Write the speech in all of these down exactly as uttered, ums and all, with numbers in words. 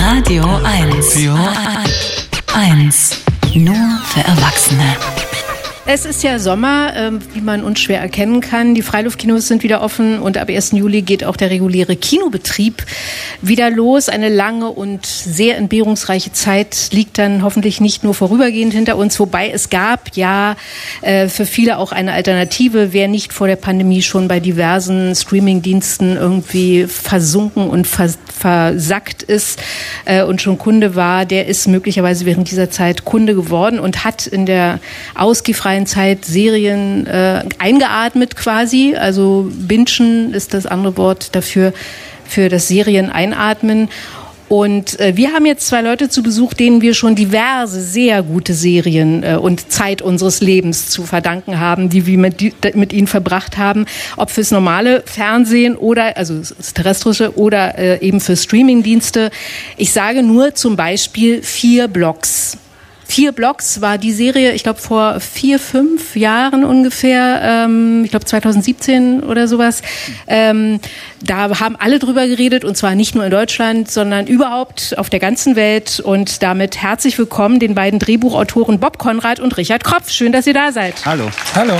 Radio eins. eins. Nur für Erwachsene. Es ist ja Sommer, äh, wie man unschwer erkennen kann. Die Freiluftkinos sind wieder offen und ab ersten Juli geht auch der reguläre Kinobetrieb wieder los. Eine lange und sehr entbehrungsreiche Zeit liegt dann hoffentlich nicht nur vorübergehend hinter uns. Wobei es gab ja äh, für viele auch eine Alternative. Wer nicht vor der Pandemie schon bei diversen Streamingdiensten irgendwie versunken und vers- versackt ist äh, und schon Kunde war, der ist möglicherweise während dieser Zeit Kunde geworden und hat in der ausgefreien Zeit Serien äh, eingeatmet quasi, also bingen ist das andere Wort dafür, für das Serien einatmen. Und äh, wir haben jetzt zwei Leute zu Besuch, denen wir schon diverse, sehr gute Serien äh, und Zeit unseres Lebens zu verdanken haben, die wir mit, die, mit ihnen verbracht haben, ob fürs normale Fernsehen oder, also das terrestrische oder äh, eben für Streamingdienste. Ich sage nur zum Beispiel vier Blocks. Vier Blocks war die Serie, ich glaube vor vier, fünf Jahren ungefähr, ähm, ich glaube zwanzig siebzehn oder sowas. Ähm, da haben alle drüber geredet und zwar nicht nur in Deutschland, sondern überhaupt auf der ganzen Welt. Und damit herzlich willkommen den beiden Drehbuchautoren Bob Conrad und Richard Kropf. Schön, dass ihr da seid. Hallo. Hallo.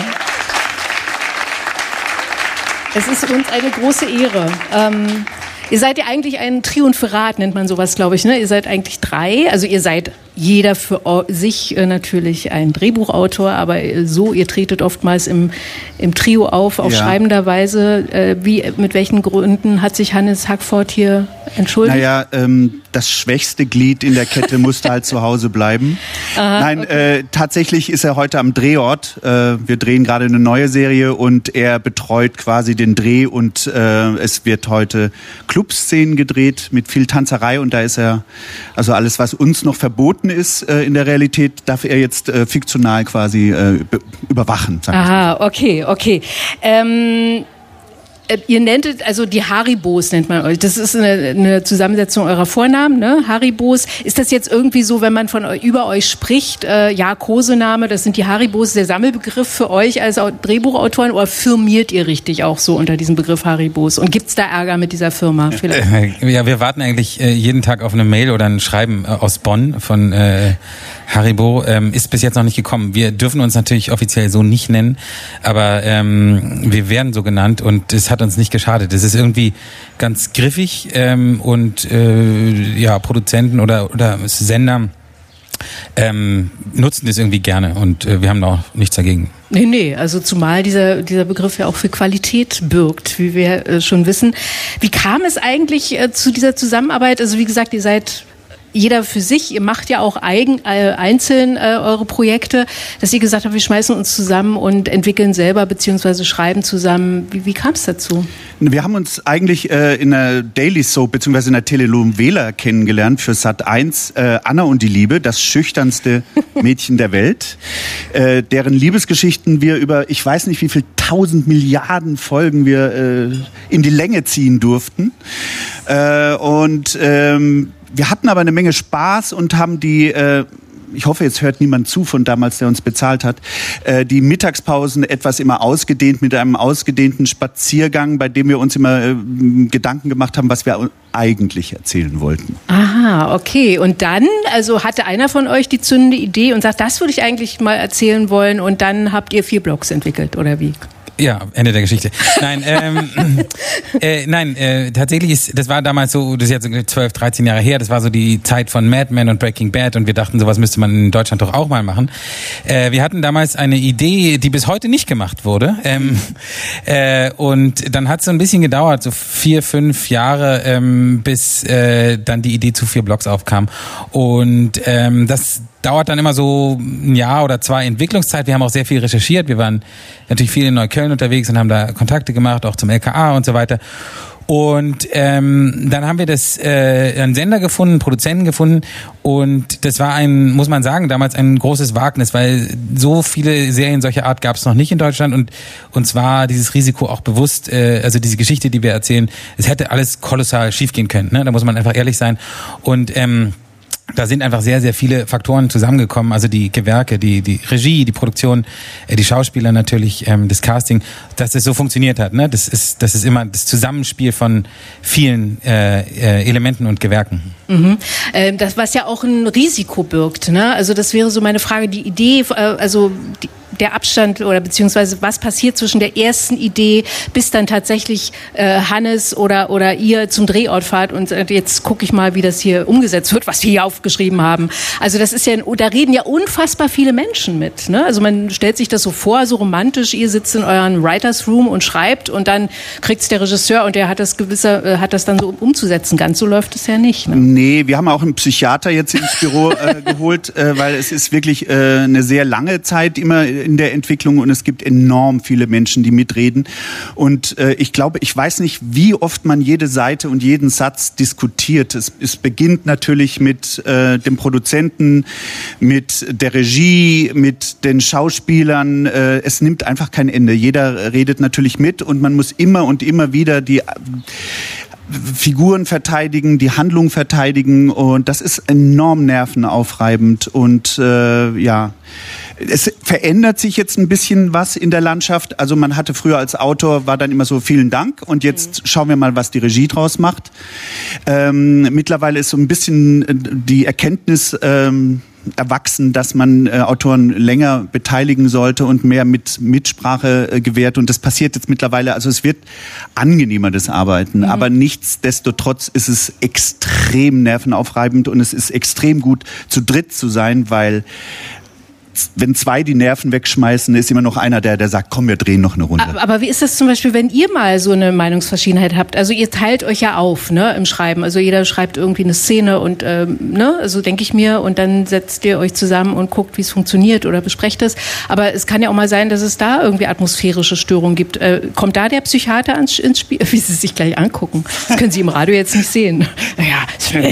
Es ist uns eine große Ehre. Ähm, Ihr seid ja eigentlich ein Triumvirat, nennt man sowas, glaube ich. Ne? Ihr seid eigentlich drei. Also ihr seid jeder für sich äh, natürlich ein Drehbuchautor, aber so, ihr tretet oftmals im, im Trio auf, auf ja. schreibender Weise. Äh, wie, mit welchen Gründen hat sich Hannes Hackford hier entschuldigt? Naja, ähm, das schwächste Glied in der Kette musste halt zu Hause bleiben. Aha, Nein, okay. äh, tatsächlich ist er heute am Drehort. Äh, wir drehen gerade eine neue Serie und er betreut quasi den Dreh und äh, es wird heute Clubszenen gedreht mit viel Tanzerei und da ist er, also alles, was uns noch verboten ist äh, in der Realität, darf er jetzt äh, fiktional quasi äh, be- überwachen. Aha, okay, okay. Ähm, äh, ihr nennt es, also die Haribos nennt man euch. Das ist eine, eine Zusammensetzung eurer Vornamen, ne? Haribos. Ist das jetzt irgendwie so, wenn man von über euch spricht, äh, ja, Kosename, das sind die Haribos, der Sammelbegriff für euch als Drehbuchautoren, oder firmiert ihr richtig auch so unter diesem Begriff Haribos? Und gibt's da Ärger mit dieser Firma vielleicht? Ja, wir warten eigentlich äh, jeden Tag auf eine Mail oder ein Schreiben äh, aus Bonn von äh, Haribo. Ähm, ist bis jetzt noch nicht gekommen. Wir dürfen uns natürlich offiziell so nicht nennen, aber ähm, wir werden so genannt und es hat uns nicht geschadet. Es ist irgendwie ganz griffig ähm, und äh, ja, Produzenten oder, oder Sender ähm, nutzen das irgendwie gerne und äh, wir haben da auch nichts dagegen. Nee, nee, also zumal dieser, dieser Begriff ja auch für Qualität birgt, wie wir äh, schon wissen. Wie kam es eigentlich äh, zu dieser Zusammenarbeit? Also wie gesagt, ihr seid jeder für sich, ihr macht ja auch eigen, äh, einzeln äh, eure Projekte, dass ihr gesagt habt, wir schmeißen uns zusammen und entwickeln selber beziehungsweise schreiben zusammen. Wie, wie kam es dazu? Wir haben uns eigentlich äh, in der Daily Soap beziehungsweise in der Telenovela kennengelernt für Sat eins, äh, Anna und die Liebe, das schüchternste Mädchen der Welt, äh, deren Liebesgeschichten wir über, ich weiß nicht wie viel tausend Milliarden Folgen wir äh, in die Länge ziehen durften. Äh, und ähm, wir hatten aber eine Menge Spaß und haben die, äh, ich hoffe, jetzt hört niemand zu von damals, der uns bezahlt hat, äh, die Mittagspausen etwas immer ausgedehnt mit einem ausgedehnten Spaziergang, bei dem wir uns immer äh, Gedanken gemacht haben, was wir eigentlich erzählen wollten. Aha, okay. Und dann, also hatte einer von euch die zündende Idee und sagt, das würde ich eigentlich mal erzählen wollen und dann habt ihr vier Blogs entwickelt, oder wie? Ja, Ende der Geschichte. Nein, ähm, äh, nein, äh, tatsächlich ist, das war damals so, das ist jetzt zwölf, dreizehn Jahre her, das war so die Zeit von Mad Men und Breaking Bad und wir dachten, sowas müsste man in Deutschland doch auch mal machen. Äh, wir hatten damals eine Idee, die bis heute nicht gemacht wurde ähm, äh, und dann hat es so ein bisschen gedauert, so vier, fünf Jahre, ähm, bis äh, dann die Idee zu vier Blogs aufkam und ähm, das dauert dann immer so ein Jahr oder zwei Entwicklungszeit. Wir haben auch sehr viel recherchiert. Wir waren natürlich viel in Neukölln unterwegs und haben da Kontakte gemacht, auch zum L K A und so weiter. Und ähm, dann haben wir das äh, einen Sender gefunden, einen Produzenten gefunden und das war ein, muss man sagen, damals ein großes Wagnis, weil so viele Serien solcher Art gab es noch nicht in Deutschland und uns war dieses Risiko auch bewusst, äh, also diese Geschichte, die wir erzählen, es hätte alles kolossal schiefgehen können, ne? Da muss man einfach ehrlich sein und ähm, da sind einfach sehr, sehr viele Faktoren zusammengekommen. Also die Gewerke, die, die Regie, die Produktion, die Schauspieler natürlich, ähm, das Casting, dass es so funktioniert hat. Ne? Das ist, das ist immer das Zusammenspiel von vielen äh, äh, Elementen und Gewerken. Mhm. Ähm, das, was ja auch ein Risiko birgt. Ne? Also das wäre so meine Frage, die Idee, äh, also die, der Abstand oder beziehungsweise was passiert zwischen der ersten Idee, bis dann tatsächlich äh, Hannes oder oder ihr zum Drehort fahrt und äh, jetzt gucke ich mal, wie das hier umgesetzt wird, was wir hier aufgeschrieben haben. Also das ist ja, da reden ja unfassbar viele Menschen mit. Ne? Also man stellt sich das so vor, so romantisch, ihr sitzt in euren Writers Room und schreibt und dann kriegt's der Regisseur und der hat das gewisse, äh, hat das dann so umzusetzen. Ganz so läuft es ja nicht. Ne? Nee, wir haben auch einen Psychiater jetzt ins Büro äh, geholt, äh, weil es ist wirklich äh, eine sehr lange Zeit immer in der Entwicklung und es gibt enorm viele Menschen, die mitreden. Und äh, ich glaube, ich weiß nicht, wie oft man jede Seite und jeden Satz diskutiert. Es, es beginnt natürlich mit äh, dem Produzenten, mit der Regie, mit den Schauspielern. Äh, es nimmt einfach kein Ende. Jeder redet natürlich mit und man muss immer und immer wieder die äh, Figuren verteidigen, die Handlung verteidigen und das ist enorm nervenaufreibend und äh, ja, es verändert sich jetzt ein bisschen was in der Landschaft. Also man hatte früher als Autor, war dann immer so, vielen Dank und jetzt schauen wir mal, was die Regie draus macht. Ähm, mittlerweile ist so ein bisschen die Erkenntnis ähm, erwachsen, dass man äh, Autoren länger beteiligen sollte und mehr mit Mitsprache äh, gewährt. Und das passiert jetzt mittlerweile. Also es wird angenehmer, das Arbeiten. Mhm. Aber nichtsdestotrotz ist es extrem nervenaufreibend und es ist extrem gut, zu dritt zu sein, weil wenn zwei die Nerven wegschmeißen, ist immer noch einer, der, der sagt, komm, wir drehen noch eine Runde. Aber, aber wie ist das zum Beispiel, wenn ihr mal so eine Meinungsverschiedenheit habt? Also ihr teilt euch ja auf, ne, im Schreiben. Also jeder schreibt irgendwie eine Szene und, ähm, ne, also denke ich mir, und dann setzt ihr euch zusammen und guckt, wie es funktioniert oder besprecht es. Aber es kann ja auch mal sein, dass es da irgendwie atmosphärische Störungen gibt. Äh, kommt da der Psychiater ins, ins Spiel? Wie Sie sich gleich angucken. Das können Sie im Radio jetzt nicht sehen. Naja,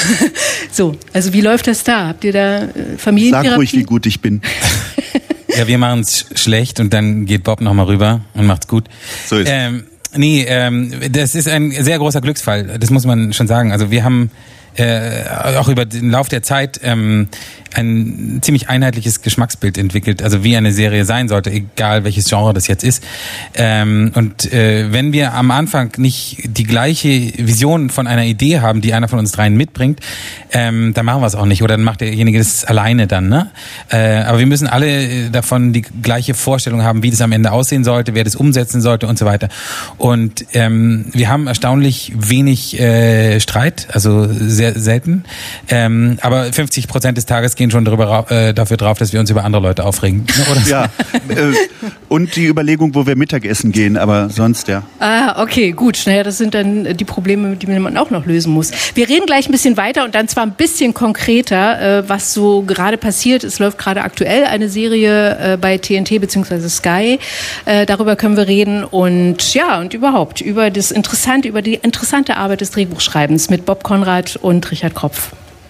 so, also wie läuft das da? Habt ihr da äh, Familientherapie? Sag ruhig, wie gut ich bin. Ja, wir machen es schlecht und dann geht Bob nochmal rüber und macht's gut. So ist ähm, Nee, ähm, das ist ein sehr großer Glücksfall, das muss man schon sagen. Also wir haben äh, auch über den Lauf der Zeit ähm, ein ziemlich einheitliches Geschmacksbild entwickelt, also wie eine Serie sein sollte, egal welches Genre das jetzt ist. Ähm, und äh, wenn wir am Anfang nicht die gleiche Vision von einer Idee haben, die einer von uns dreien mitbringt, ähm, dann machen wir es auch nicht. Oder dann macht derjenige das alleine dann. Ne? Äh, aber wir müssen alle davon die gleiche Vorstellung haben, wie das am Ende aussehen sollte, wer das umsetzen sollte und so weiter. Und ähm, wir haben erstaunlich wenig äh, Streit, also sehr selten. Ähm, aber fünfzig Prozent des Tages gehen schon darüber, äh, dafür drauf, dass wir uns über andere Leute aufregen. Oder? Ja, äh, und die Überlegung, wo wir Mittagessen gehen, aber sonst ja. Ah, okay, gut. Naja, das sind dann die Probleme, die man auch noch lösen muss. Wir reden gleich ein bisschen weiter und dann zwar ein bisschen konkreter, äh, was so gerade passiert. Es läuft gerade aktuell eine Serie äh, bei T N T bzw. Sky. Äh, darüber können wir reden und ja, und überhaupt über das Interessante, über die interessante Arbeit des Drehbuchschreibens mit Bob Conrad und Richard Kropf.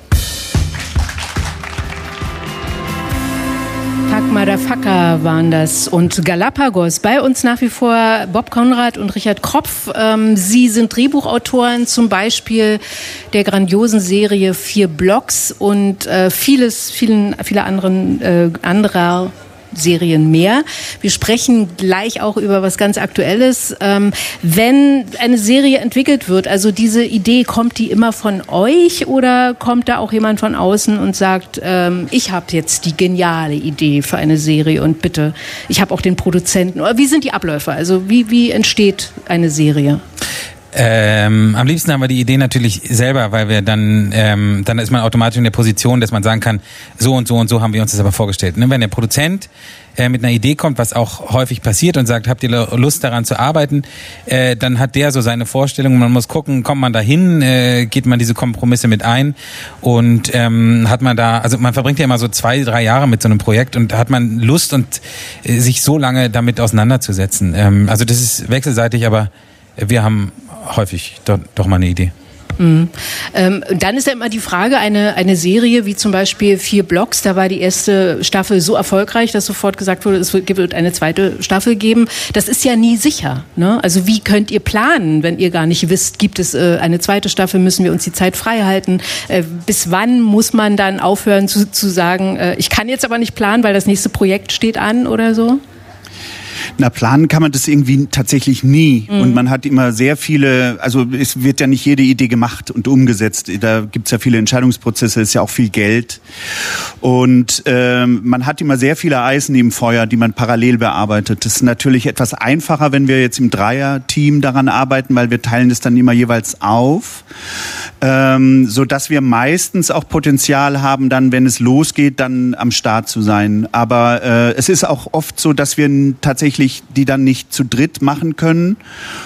Fuck Motherfucker waren das und Galapagos. Bei uns nach wie vor Bob Conrad und Richard Kropf. Ähm, Sie sind Drehbuchautoren, zum Beispiel der grandiosen Serie Vier Blocks und äh, vieles, vielen, viele anderen äh, anderer Serien mehr. Wir sprechen gleich auch über was ganz Aktuelles. Ähm, wenn eine Serie entwickelt wird, also diese Idee, kommt die immer von euch oder kommt da auch jemand von außen und sagt, ähm, ich habe jetzt die geniale Idee für eine Serie und bitte, ich habe auch den Produzenten. Oder wie sind die Abläufe? Also wie, wie entsteht eine Serie? Ähm, am liebsten haben wir die Idee natürlich selber, weil wir dann, ähm, dann ist man automatisch in der Position, dass man sagen kann, so und so und so haben wir uns das aber vorgestellt. Ne? Wenn der Produzent äh, mit einer Idee kommt, was auch häufig passiert und sagt, habt ihr Lust daran zu arbeiten, äh, dann hat der so seine Vorstellung. Man muss gucken, kommt man da hin, äh, geht man diese Kompromisse mit ein und ähm, hat man da, also man verbringt ja immer so zwei, drei Jahre mit so einem Projekt und hat man Lust und äh, sich so lange damit auseinanderzusetzen. Ähm, also das ist wechselseitig, aber wir haben häufig doch, doch mal eine Idee. Mhm. Ähm, dann ist ja immer die Frage, eine, eine Serie wie zum Beispiel Vier Blocks, da war die erste Staffel so erfolgreich, dass sofort gesagt wurde, es wird eine zweite Staffel geben. Das ist ja nie sicher, ne? Also wie könnt ihr planen, wenn ihr gar nicht wisst, gibt es äh, eine zweite Staffel, müssen wir uns die Zeit frei halten? Äh, bis wann muss man dann aufhören zu, zu sagen, äh, ich kann jetzt aber nicht planen, weil das nächste Projekt steht an oder so? Na, planen kann man das irgendwie tatsächlich nie. Mhm. Und man hat immer sehr viele, also es wird ja nicht jede Idee gemacht und umgesetzt. Da gibt's ja viele Entscheidungsprozesse, ist ja auch viel Geld. Und ähm, man hat immer sehr viele Eisen im Feuer, die man parallel bearbeitet. Das ist natürlich etwas einfacher, wenn wir jetzt im Dreier-Team daran arbeiten, weil wir teilen das dann immer jeweils auf. Ähm, so dass wir meistens auch Potenzial haben, dann, wenn es losgeht, dann am Start zu sein. Aber äh, es ist auch oft so, dass wir tatsächlich die dann nicht zu dritt machen können.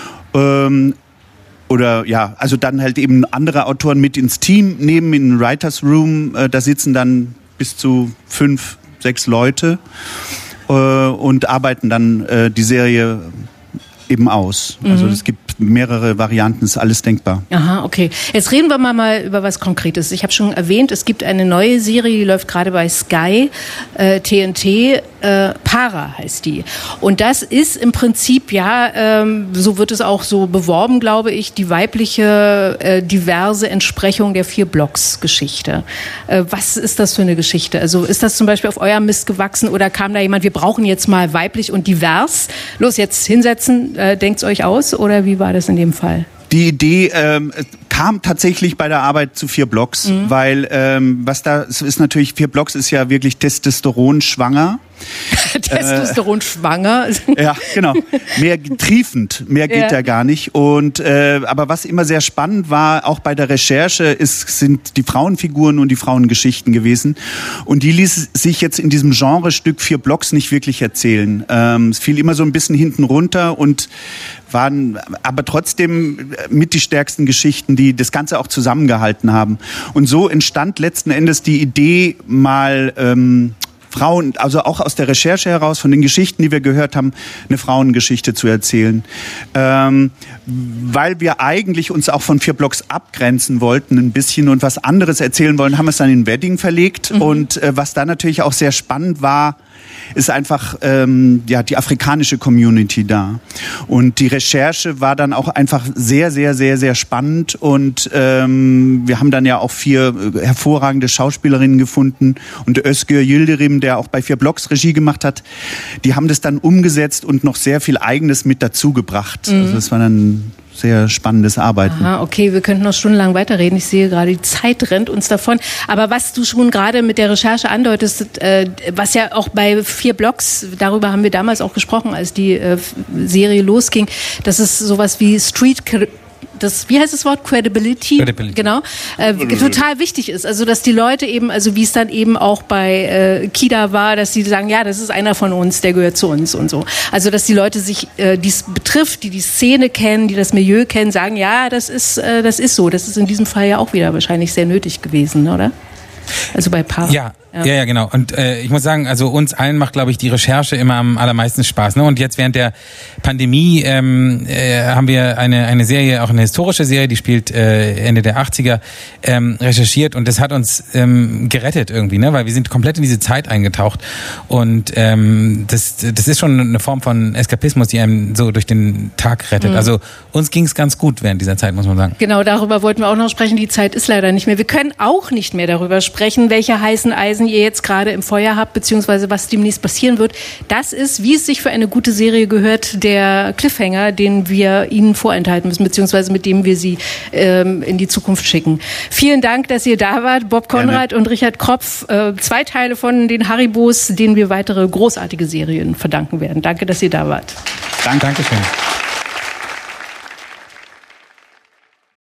Ähm, oder ja, also dann halt eben andere Autoren mit ins Team nehmen, in den Writers Room. Äh, da sitzen dann bis zu fünf, sechs Leute äh, und arbeiten dann äh, die Serie eben aus. Mhm. Also es gibt mehrere Varianten, ist alles denkbar. Aha, okay. Jetzt reden wir mal, mal über was Konkretes. Ich habe schon erwähnt, es gibt eine neue Serie, die läuft gerade bei Sky, äh, T N T, äh, Para heißt die. Und das ist im Prinzip, ja, ähm, so wird es auch so beworben, glaube ich, die weibliche, äh, diverse Entsprechung der Vier-Blocks-Geschichte. Äh, was ist das für eine Geschichte? Also ist das zum Beispiel auf eurem Mist gewachsen oder kam da jemand, wir brauchen jetzt mal weiblich und divers? Los, jetzt hinsetzen, äh, denkt's euch aus, oder wie war das in dem Fall? Die Idee ähm, kam tatsächlich bei der Arbeit zu Vier Blocks, mhm. weil ähm, was da ist natürlich, Vier Blocks ist ja wirklich Testosteron schwanger. Testosteron schwanger. Ja, genau. Mehr triefend, mehr geht ja. da gar nicht. Und äh, aber was immer sehr spannend war, auch bei der Recherche, ist, sind die Frauenfiguren und die Frauengeschichten gewesen. Und die ließ sich jetzt in diesem Genrestück Vier Blocks nicht wirklich erzählen. Ähm, es fiel immer so ein bisschen hinten runter und waren aber trotzdem mit die stärksten Geschichten, die das Ganze auch zusammengehalten haben. Und so entstand letzten Endes die Idee, mal ähm, Frauen, also auch aus der Recherche heraus, von den Geschichten, die wir gehört haben, eine Frauengeschichte zu erzählen. Ähm, weil wir eigentlich uns auch von Vier Blocks abgrenzen wollten ein bisschen und was anderes erzählen wollen, haben wir es dann in Wedding verlegt. Mhm. Und äh, was da natürlich auch sehr spannend war, ist einfach ähm, ja die afrikanische Community da. Und die Recherche war dann auch einfach sehr, sehr, sehr, sehr spannend. Und ähm, wir haben dann ja auch vier hervorragende Schauspielerinnen gefunden. Und Özgür Yildirim, der auch bei Vier Blocks Regie gemacht hat, die haben das dann umgesetzt und noch sehr viel Eigenes mit dazugebracht. Mhm. Also das war dann sehr spannendes Arbeiten. Aha, okay, wir könnten noch stundenlang weiterreden. Ich sehe gerade, die Zeit rennt uns davon. Aber was du schon gerade mit der Recherche andeutest, äh, was ja auch bei Vier Blocks, darüber haben wir damals auch gesprochen, als die äh, Serie losging, dass es sowas wie Street das, wie heißt das Wort? Credibility? Credibility. Genau. Äh, total wichtig ist. Also, dass die Leute eben, also wie es dann eben auch bei äh, Kida war, dass sie sagen, ja, das ist einer von uns, der gehört zu uns und so. Also, dass die Leute sich, äh, dies betrifft, die die Szene kennen, die das Milieu kennen, sagen, ja, das ist, äh, das ist so. Das ist in diesem Fall ja auch wieder wahrscheinlich sehr nötig gewesen, oder? Also bei Paar. Ja. Ja. ja, ja, genau. Und äh, ich muss sagen, also uns allen macht, glaube ich, die Recherche immer am allermeisten Spaß. Ne? Und jetzt während der Pandemie ähm, äh, haben wir eine eine Serie, auch eine historische Serie, die spielt äh, Ende der achtziger, ähm, recherchiert. Und das hat uns ähm, gerettet irgendwie, ne? Weil wir sind komplett in diese Zeit eingetaucht. Und ähm, das das ist schon eine Form von Eskapismus, die einem so durch den Tag rettet. Mhm. Also uns ging es ganz gut während dieser Zeit, muss man sagen. Genau, darüber wollten wir auch noch sprechen. Die Zeit ist leider nicht mehr. Wir können auch nicht mehr darüber sprechen, welche heißen Eisen ihr jetzt gerade im Feuer habt, beziehungsweise was demnächst passieren wird. Das ist, wie es sich für eine gute Serie gehört, der Cliffhanger, den wir Ihnen vorenthalten müssen, beziehungsweise mit dem wir Sie ähm, in die Zukunft schicken. Vielen Dank, dass ihr da wart, Bob Conrad Gerne. Und Richard Kropf. Äh, zwei Teile von den Haribos, denen wir weitere großartige Serien verdanken werden. Danke, dass ihr da wart. Danke, Dankeschön.